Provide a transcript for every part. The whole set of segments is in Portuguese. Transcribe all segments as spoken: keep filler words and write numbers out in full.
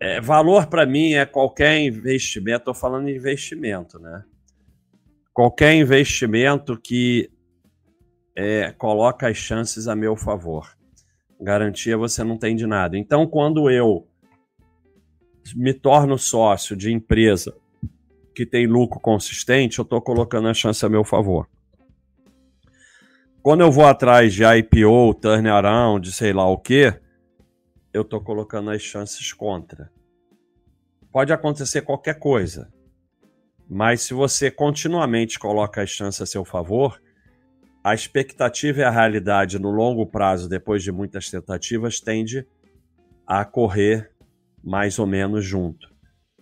É, valor para mim é qualquer investimento, estou falando de investimento, né? Qualquer investimento que é, coloca as chances a meu favor. Garantia você não tem de nada. Então, quando eu me torno sócio de empresa que tem lucro consistente, eu estou colocando a chance a meu favor. Quando eu vou atrás de I P O, turnaround, sei lá o quê, eu estou colocando as chances contra. Pode acontecer qualquer coisa, mas se você continuamente coloca as chances a seu favor, a expectativa e a realidade no longo prazo, depois de muitas tentativas, tende a correr mais ou menos junto.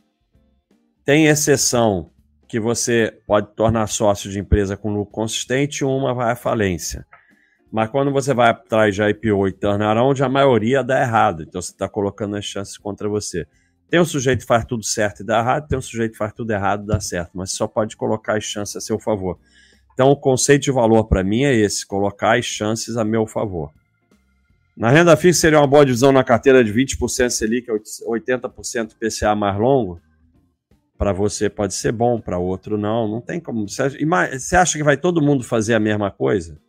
Tem exceção que você pode tornar sócio de empresa com lucro consistente e uma vai à falência. Mas quando você vai atrás de I P O e turnaround, a maioria dá errado. Então você está colocando as chances contra você. Tem um sujeito que faz tudo certo e dá errado, tem um sujeito que faz tudo errado e dá certo. Mas só pode colocar as chances a seu favor. Então o conceito de valor para mim é esse, colocar as chances a meu favor. Na renda fixa seria uma boa divisão na carteira de vinte por cento Selic, oitenta por cento P C A mais longo. Para você pode ser bom, para outro não. Não tem como. Você acha que vai todo mundo fazer a mesma coisa?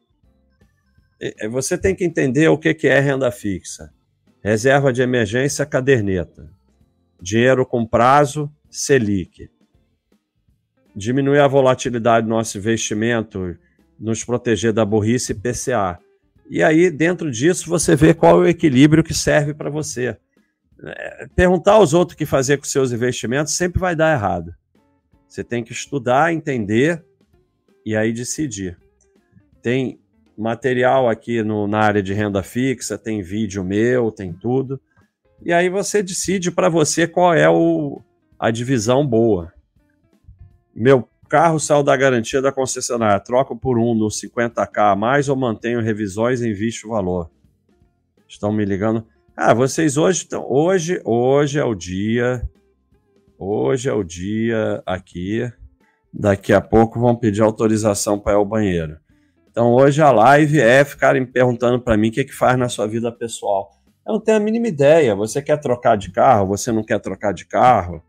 Você tem que entender o que é renda fixa. Reserva de emergência, caderneta. Dinheiro com prazo, Selic. Diminuir a volatilidade do nosso investimento, nos proteger da burrice, P C A. E aí, dentro disso, você vê qual é o equilíbrio que serve para você. Perguntar aos outros o que fazer com seus investimentos sempre vai dar errado. Você tem que estudar, entender e aí decidir. Tem material aqui no, na área de renda fixa, tem vídeo meu, tem tudo. E aí você decide para você qual é o, a divisão boa. Meu carro saiu da garantia da concessionária, troco por um no cinquenta K a mais ou mantenho revisões e invisto o valor? Estão me ligando? Ah, vocês hoje estão... Hoje, hoje é o dia... Hoje é o dia aqui. Daqui a pouco vão pedir autorização para ir ao banheiro. Então hoje a live é ficarem perguntando para mim o que, que faz na sua vida pessoal. Eu não tenho a mínima ideia. Você quer trocar de carro? Você não quer trocar de carro?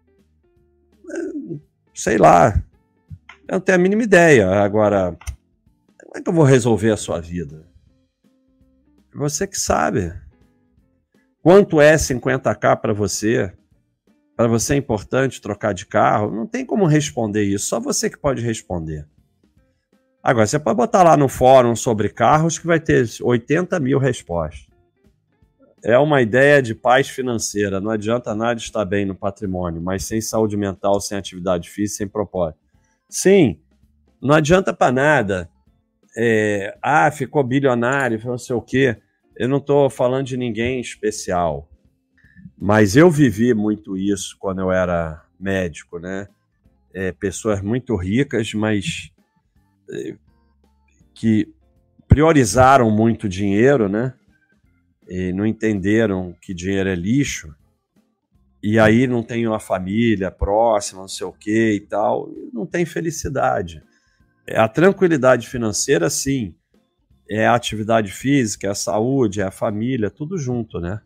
Sei lá. Eu não tenho a mínima ideia. Agora, como é que eu vou resolver a sua vida? Você que sabe. Quanto é cinquenta K para você? Para você é importante trocar de carro? Não tem como responder isso. Só você que pode responder. Agora, você pode botar lá no fórum sobre carros que vai ter oitenta mil respostas. É uma ideia de paz financeira. Não adianta nada estar bem no patrimônio, mas sem saúde mental, sem atividade física, sem propósito. Sim, não adianta para nada. É, ah, ficou bilionário, não sei o quê. Eu não estou falando de ninguém especial. Mas eu vivi muito isso quando eu era médico, né? É, pessoas muito ricas, mas é, que priorizaram muito dinheiro, né? E não entenderam que dinheiro é lixo, e aí não tem uma família próxima, não sei o que e tal, não tem felicidade. A tranquilidade financeira, sim, é a atividade física, é a saúde, é a família, tudo junto, né?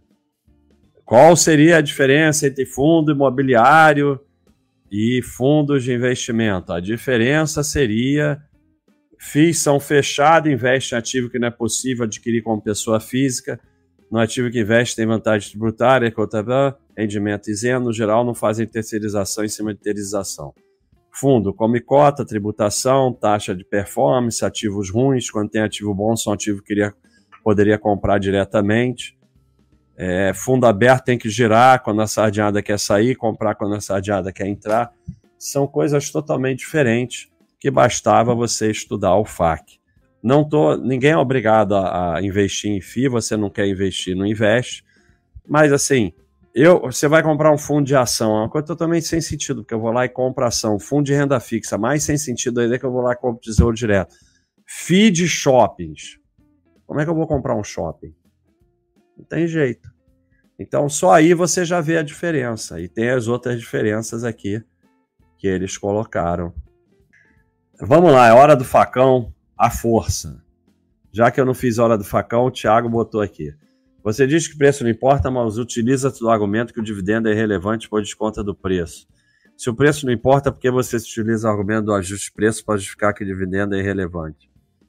Qual seria a diferença entre fundo imobiliário e fundos de investimento? A diferença seria F I Is são fechados, investem em ativo que não é possível adquirir como pessoa física, no ativo que investe tem vantagem tributária, rendimento isento, no geral não fazem terceirização em cima de terceirização. Fundo, come cota, tributação, taxa de performance, ativos ruins, quando tem ativo bom, são ativos que queria, poderia comprar diretamente. É, fundo aberto tem que girar quando a sardinhada quer sair, comprar quando a sardinhada quer entrar. São coisas totalmente diferentes que bastava você estudar o F A Q. Não tô, ninguém é obrigado a, a investir em F I I, você não quer investir, não investe. Mas assim, eu, você vai comprar um fundo de ação, é uma coisa totalmente sem sentido, porque eu vou lá e compro ação. Fundo de renda fixa, mais sem sentido ainda que eu vou lá e compro tesouro direto. F I I de shoppings. Como é que eu vou comprar um shopping? Não tem jeito. Então só aí você já vê a diferença. E tem as outras diferenças aqui que eles colocaram. Vamos lá, é hora do facão, a força. Já que eu não fiz hora do facão, o Thiago botou aqui. Você diz que preço não importa, mas utiliza o argumento que o dividendo é irrelevante por desconta do preço. Se o preço não importa, por que você utiliza o argumento do ajuste de preço para justificar que o dividendo é irrelevante?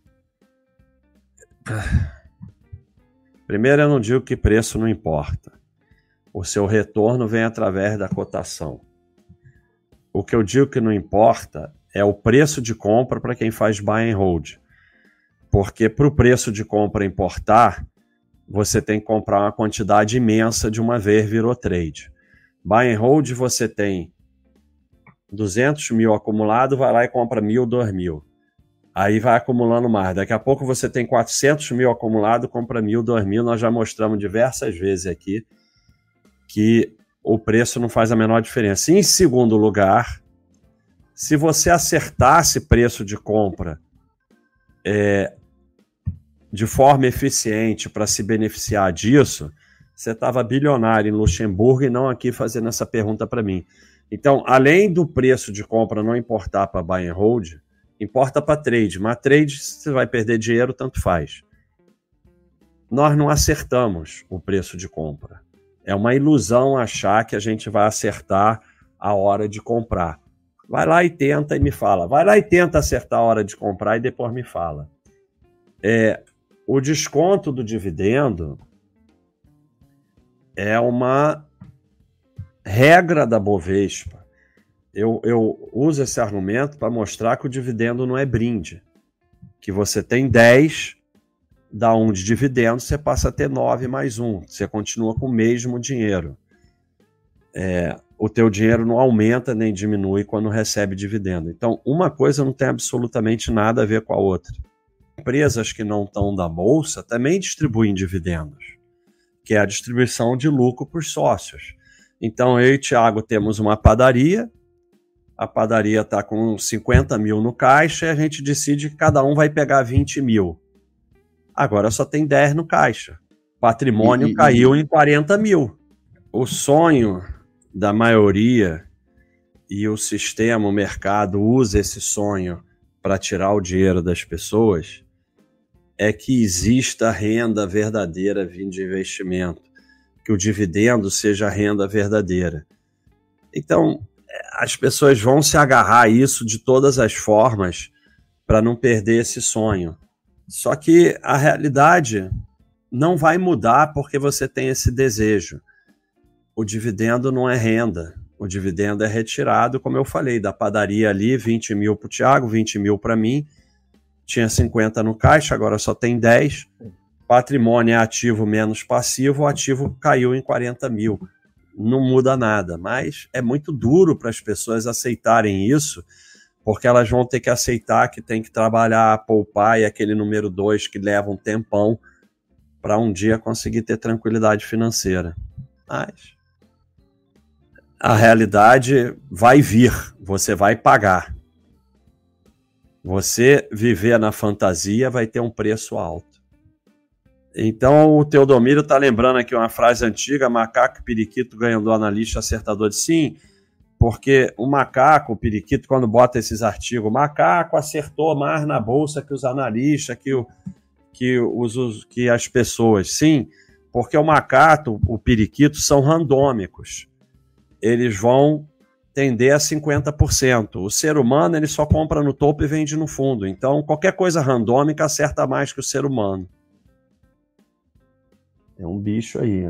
Primeiro, eu não digo que preço não importa. O seu retorno vem através da cotação. O que eu digo que não importa é o preço de compra para quem faz buy and hold. Porque para o preço de compra importar, você tem que comprar uma quantidade imensa de uma vez, virou trade. Buy and hold, você tem duzentos mil acumulado, vai lá e compra mil, dois mil. Aí vai acumulando mais. Daqui a pouco você tem quatrocentos mil acumulado, compra mil, dois mil. Nós já mostramos diversas vezes aqui que o preço não faz a menor diferença. Em segundo lugar, se você acertasse preço de compra é, de forma eficiente para se beneficiar disso, você estava bilionário em Luxemburgo e não aqui fazendo essa pergunta para mim. Então, além do preço de compra não importar para buy and hold, importa para trade. Mas trade, você vai perder dinheiro, tanto faz. Nós não acertamos o preço de compra. É uma ilusão achar que a gente vai acertar a hora de comprar. Vai lá e tenta e me fala. Vai lá e tenta acertar a hora de comprar e depois me fala. É, o desconto do dividendo é uma regra da Bovespa. Eu, eu uso esse argumento para mostrar que o dividendo não é brinde. Que você tem dez, dá um de dividendo, você passa a ter nove mais um. Você continua com o mesmo dinheiro. É, o teu dinheiro não aumenta nem diminui quando recebe dividendo. Então, uma coisa não tem absolutamente nada a ver com a outra. Empresas que não estão da Bolsa também distribuem dividendos, que é a distribuição de lucro por sócios. Então, eu e o Thiago temos uma padaria, a padaria está com cinquenta mil no caixa e a gente decide que cada um vai pegar vinte mil. Agora só tem dez no caixa. Patrimônio e, e, caiu e... em quarenta mil. O sonho da maioria e o sistema, o mercado usa esse sonho para tirar o dinheiro das pessoas, é que exista renda verdadeira vindo de investimento, que o dividendo seja renda verdadeira. Então, as pessoas vão se agarrar a isso de todas as formas para não perder esse sonho. Só que a realidade não vai mudar porque você tem esse desejo. O dividendo não é renda. O dividendo é retirado, como eu falei, da padaria ali, vinte mil para o Thiago, vinte mil para mim. Tinha cinquenta no caixa, agora só tem dez. Patrimônio é ativo menos passivo, o ativo caiu em quarenta mil. Não muda nada, mas é muito duro para as pessoas aceitarem isso, porque elas vão ter que aceitar que tem que trabalhar, poupar, e aquele número dois que leva um tempão para um dia conseguir ter tranquilidade financeira. Mas a realidade vai vir, você vai pagar. Você viver na fantasia vai ter um preço alto. Então o Teodomiro está lembrando aqui uma frase antiga: macaco e periquito ganham do analista acertador de sim, porque o macaco, o periquito, quando bota esses artigos, o macaco acertou mais na bolsa que os analistas, que, o, que, os, que as pessoas. Sim, porque o macaco, o periquito, são randômicos. Eles vão tender a cinquenta por cento. O ser humano, ele só compra no topo e vende no fundo. Então, qualquer coisa randômica acerta mais que o ser humano. É um bicho aí.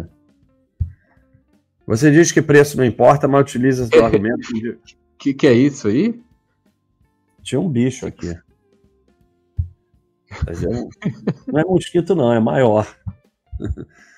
Você diz que preço não importa, mas utiliza o argumento de... O que, que é isso aí? Tinha um bicho aqui. Não é mosquito não, é maior.